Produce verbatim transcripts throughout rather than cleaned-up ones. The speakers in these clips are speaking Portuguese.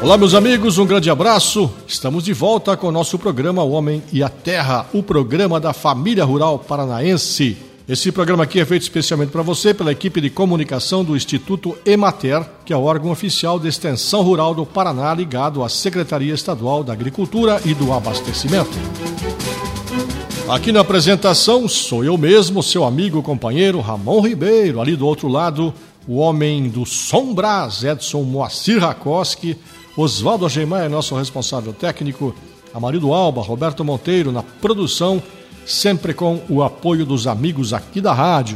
Olá, meus amigos, um grande abraço. Estamos de volta com o nosso programa O Homem e a Terra, o programa da família rural paranaense. Esse programa aqui é feito especialmente para você pela equipe de comunicação do Instituto Emater, que é o órgão oficial de extensão rural do Paraná, ligado à Secretaria Estadual da Agricultura e do Abastecimento. Aqui na apresentação sou eu mesmo, seu amigo, companheiro Ramon Ribeiro. Ali do outro lado, o homem do Som Brás, Edson Moacir Rakoski. Oswaldo Ageimar é nosso responsável técnico. Amarildo Alba, Roberto Monteiro na produção, sempre com o apoio dos amigos aqui da rádio.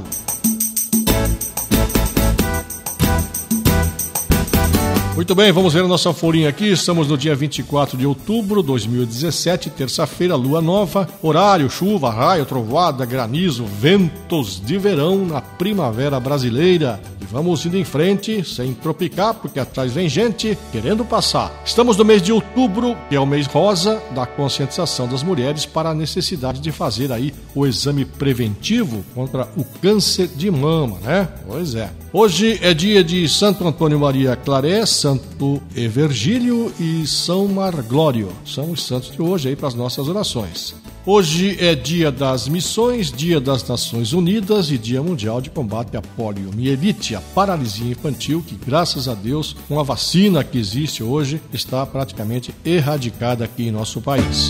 Muito bem, vamos ver a nossa folhinha aqui. Estamos no dia vinte e quatro de outubro de dois mil e dezessete, terça-feira, lua nova. Horário, chuva, raio, trovoada, granizo, ventos de verão na primavera brasileira. E vamos indo em frente, sem tropicar, porque atrás vem gente querendo passar. Estamos no mês de outubro, que é o mês rosa da conscientização das mulheres para a necessidade de fazer aí o exame preventivo contra o câncer de mama, né? Pois é. Hoje é dia de Santo Antônio Maria Claré, Santo Evergílio e São Marglório. São os santos de hoje aí para as nossas orações. Hoje é dia das missões, dia das Nações Unidas e dia mundial de combate à poliomielite, a paralisia infantil, que graças a Deus, com a vacina que existe hoje, está praticamente erradicada aqui em nosso país.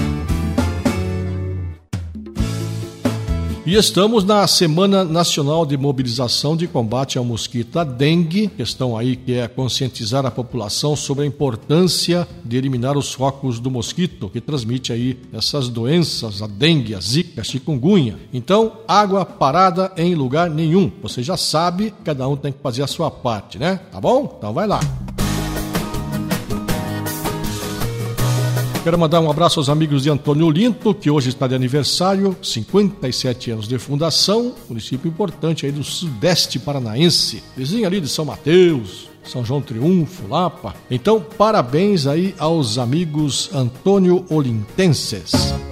E estamos na Semana Nacional de Mobilização de Combate ao Mosquito, a dengue, questão aí que é conscientizar a população sobre a importância de eliminar os focos do mosquito, que transmite aí essas doenças, a dengue, a zika, a chikungunya. Então, água parada em lugar nenhum. Você já sabe, cada um tem que fazer a sua parte, né? Tá bom? Então vai lá. Quero mandar um abraço aos amigos de Antônio Olinto, que hoje está de aniversário, cinquenta e sete anos de fundação, município importante aí do sudeste paranaense, vizinho ali de São Mateus, São João Triunfo, Lapa. Então, parabéns aí aos amigos Antônio Olintenses.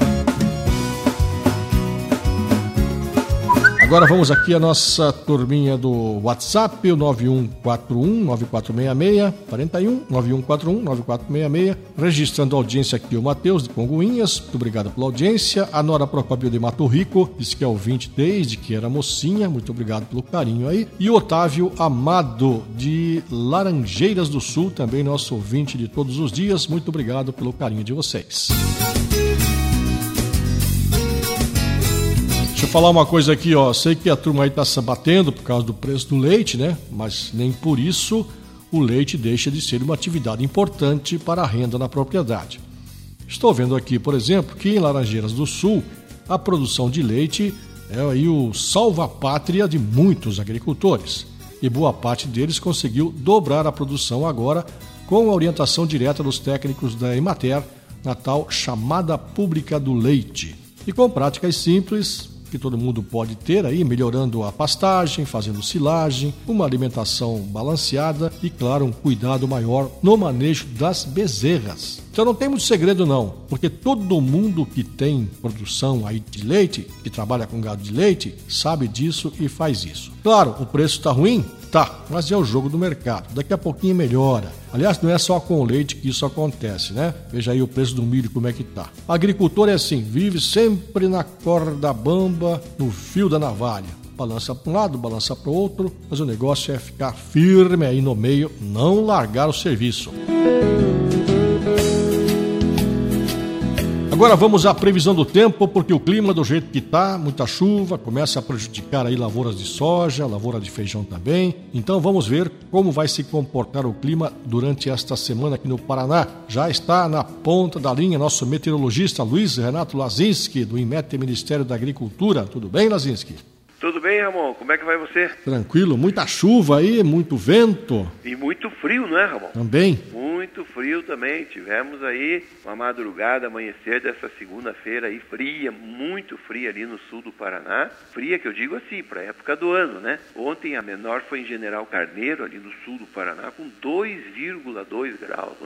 Agora vamos aqui a nossa turminha do WhatsApp, o nove um quatro um nove quatro seis seis, quarenta e um, nove um quatro um nove quatro seis seis, registrando a audiência aqui o Matheus de Congoinhas, muito obrigado pela audiência. A Nora Procópio de Mato Rico, disse que é ouvinte desde que era mocinha, muito obrigado pelo carinho aí. E o Otávio Amado de Laranjeiras do Sul, também nosso ouvinte de todos os dias, muito obrigado pelo carinho de vocês. Deixa eu falar uma coisa aqui, ó. Sei que a turma aí tá se batendo por causa do preço do leite, né? Mas nem por isso o leite deixa de ser uma atividade importante para a renda na propriedade. Estou vendo aqui, por exemplo, que em Laranjeiras do Sul a produção de leite é aí o salva-pátria de muitos agricultores. E boa parte deles conseguiu dobrar a produção agora com a orientação direta dos técnicos da Emater na tal chamada pública do leite. E com práticas simples que todo mundo pode ter aí, melhorando a pastagem, fazendo silagem, uma alimentação balanceada e, claro, um cuidado maior no manejo das bezerras. Então não tem muito segredo não, porque todo mundo que tem produção aí de leite, que trabalha com gado de leite, sabe disso e faz isso. Claro, o preço está ruim? Tá, mas é o jogo do mercado. Daqui a pouquinho melhora. Aliás, não é só com o leite que isso acontece, né? Veja aí o preço do milho como é que tá. O agricultor é assim, vive sempre na corda bamba, no fio da navalha. Balança para um lado, balança para o outro, mas o negócio é ficar firme aí no meio, não largar o serviço. Agora vamos à previsão do tempo, porque o clima do jeito que está, muita chuva, começa a prejudicar aí lavouras de soja, lavoura de feijão também. Então vamos ver como vai se comportar o clima durante esta semana aqui no Paraná. Já está na ponta da linha nosso meteorologista Luiz Renato Lazinski, do IMET, Ministério da Agricultura. Tudo bem, Lazinski? Tudo bem, Ramon? Como é que vai você? Tranquilo, muita chuva aí, muito vento. E muito frio, não é, Ramon? Também. Muito frio também. Tivemos aí uma madrugada, amanhecer dessa segunda-feira aí fria, muito fria ali no sul do Paraná. Fria que eu digo assim, para a época do ano, né? Ontem a menor foi em General Carneiro, ali no sul do Paraná, com dois vírgula dois graus, não é?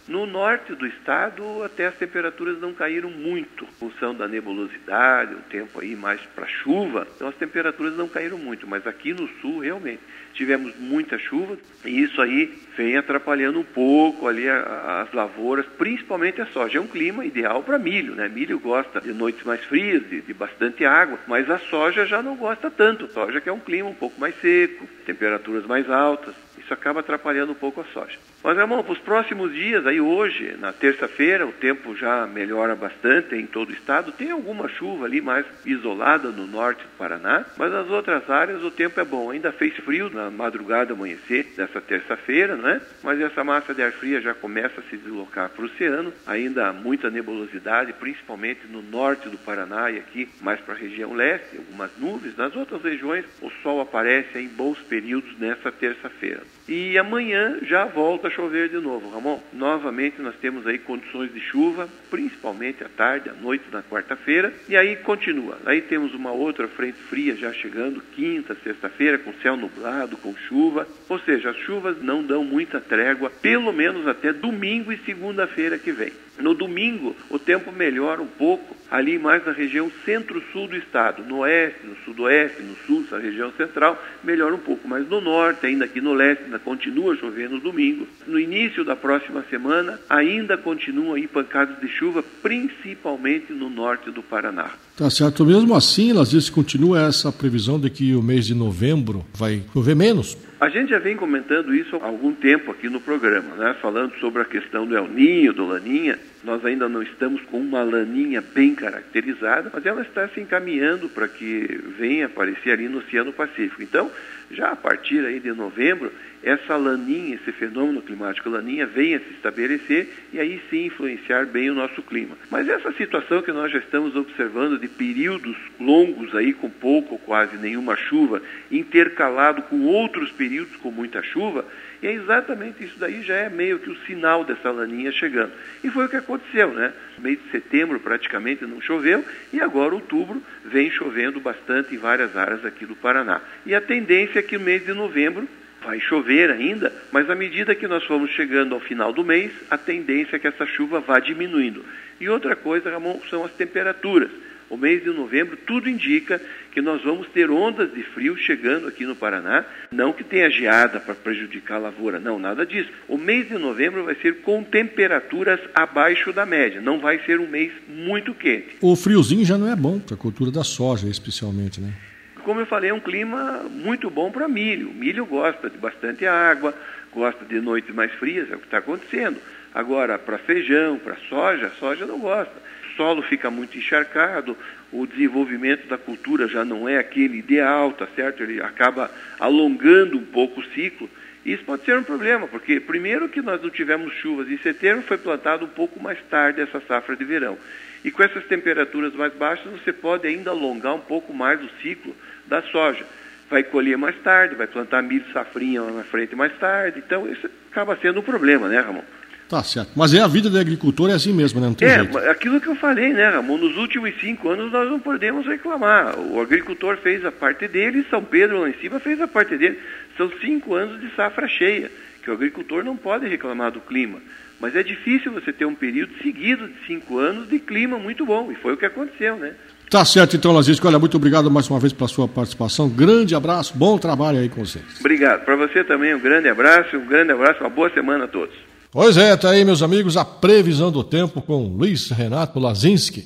No norte do estado, até as temperaturas não caíram muito, em função da nebulosidade, o tempo aí mais para chuva, então as temperaturas não caíram muito, mas aqui no sul, realmente, tivemos muita chuva e isso aí vem atrapalhando um pouco ali a, a, as lavouras, principalmente a soja. É um clima ideal para milho, né? Milho gosta de noites mais frias, de, de bastante água, mas a soja já não gosta tanto. A soja que é um clima um pouco mais seco, temperaturas mais altas, isso acaba atrapalhando um pouco a soja. Mas, Ramon, para os próximos dias, aí hoje, na terça-feira, o tempo já melhora bastante em todo o estado. Tem alguma chuva ali mais isolada no norte do Paraná, mas nas outras áreas o tempo é bom. Ainda fez frio na madrugada, amanhecer dessa terça-feira, né? Mas essa massa de ar fria já começa a se deslocar para o oceano. Ainda há muita nebulosidade, principalmente no norte do Paraná e aqui mais para a região leste, algumas nuvens. Nas outras regiões, o sol aparece em bons períodos nessa terça-feira. E amanhã já volta a chover de novo, Ramon. Novamente nós temos aí condições de chuva, principalmente à tarde, à noite na quarta-feira, e aí continua. Aí temos uma outra frente fria já chegando, quinta, sexta-feira, com céu nublado, com chuva. Ou seja, as chuvas não dão muita trégua, pelo menos até domingo e segunda-feira que vem. No domingo, o tempo melhora um pouco, ali mais na região centro-sul do estado. No oeste, no sudoeste, no sul, essa região central, melhora um pouco. Mas no norte, ainda aqui no leste, ainda continua chovendo no domingo. No início da próxima semana, ainda continuam aí pancadas de chuva, principalmente no norte do Paraná. Tá certo. Mesmo assim, às vezes continua essa previsão de que o mês de novembro vai chover menos? A gente já vem comentando isso há algum tempo aqui no programa, né? Falando sobre a questão do El Niño, do Laninha. Nós ainda não estamos com uma laninha bem caracterizada, mas ela está se encaminhando para que venha aparecer ali no Oceano Pacífico. Então, já a partir aí de novembro, essa laninha, esse fenômeno climático laninha venha se estabelecer e aí sim influenciar bem o nosso clima. Mas essa situação que nós já estamos observando de períodos longos aí com pouco ou quase nenhuma chuva, intercalado com outros períodos com muita chuva, e é exatamente isso daí, já é meio que o sinal dessa laninha chegando. E foi o que aconteceu, né? No mês de setembro praticamente não choveu e agora outubro vem chovendo bastante em várias áreas aqui do Paraná. E a tendência é que no mês de novembro vai chover ainda, mas à medida que nós formos chegando ao final do mês, a tendência é que essa chuva vá diminuindo. E outra coisa, Ramon, são as temperaturas. O mês de novembro, tudo indica que nós vamos ter ondas de frio chegando aqui no Paraná. Não que tenha geada para prejudicar a lavoura, não, nada disso. O mês de novembro vai ser com temperaturas abaixo da média, não vai ser um mês muito quente. O friozinho já não é bom para a cultura da soja, especialmente, né? Como eu falei, é um clima muito bom para milho. O milho gosta de bastante água, gosta de noites mais frias, é o que está acontecendo. Agora, para feijão, para soja, a soja não gosta. O solo fica muito encharcado, o desenvolvimento da cultura já não é aquele ideal, tá certo? Ele acaba alongando um pouco o ciclo. Isso pode ser um problema, porque primeiro que nós não tivemos chuvas em setembro, foi plantado um pouco mais tarde essa safra de verão. E com essas temperaturas mais baixas, você pode ainda alongar um pouco mais o ciclo da soja. Vai colher mais tarde, vai plantar milho safrinha lá na frente mais tarde, então isso acaba sendo um problema, né, Ramon? Tá certo. Mas é a vida do agricultor é assim mesmo, né? Não tem é, jeito. Aquilo que eu falei, né, Ramon? Nos últimos cinco anos nós não podemos reclamar. O agricultor fez a parte dele e São Pedro lá em cima fez a parte dele. São cinco anos de safra cheia, que o agricultor não pode reclamar do clima. Mas é difícil você ter um período seguido de cinco anos de clima muito bom. E foi o que aconteceu, né? Tá certo, então, Lazisco. Olha, muito obrigado mais uma vez pela sua participação. Grande abraço, bom trabalho aí com vocês. Obrigado. Para você também um grande abraço, um grande abraço, uma boa semana a todos. Pois é, tá aí, meus amigos, a previsão do tempo com Luiz Renato Lazinski.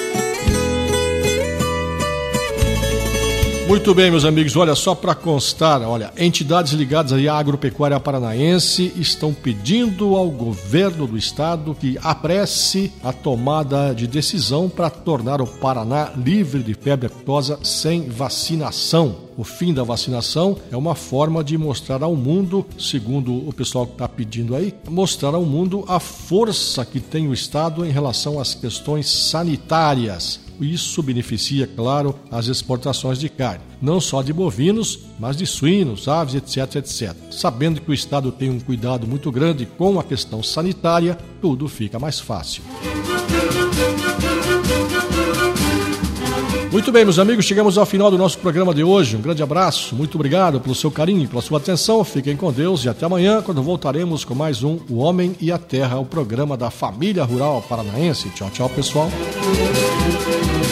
Muito bem, meus amigos, olha, só para constar, olha, entidades ligadas à agropecuária paranaense estão pedindo ao governo do estado que apresse a tomada de decisão para tornar o Paraná livre de febre aftosa sem vacinação. O fim da vacinação é uma forma de mostrar ao mundo, segundo o pessoal que está pedindo aí, mostrar ao mundo a força que tem o estado em relação às questões sanitárias. Isso beneficia, claro, as exportações de carne, não só de bovinos, mas de suínos, aves, etc, etcétera. Sabendo que o estado tem um cuidado muito grande com a questão sanitária, tudo fica mais fácil. Muito Muito bem, meus amigos, chegamos ao final do nosso programa de hoje. Um grande abraço, muito obrigado pelo seu carinho e pela sua atenção. Fiquem com Deus e até amanhã, quando voltaremos com mais um O Homem e a Terra, o programa da Família Rural Paranaense. Tchau, tchau, pessoal.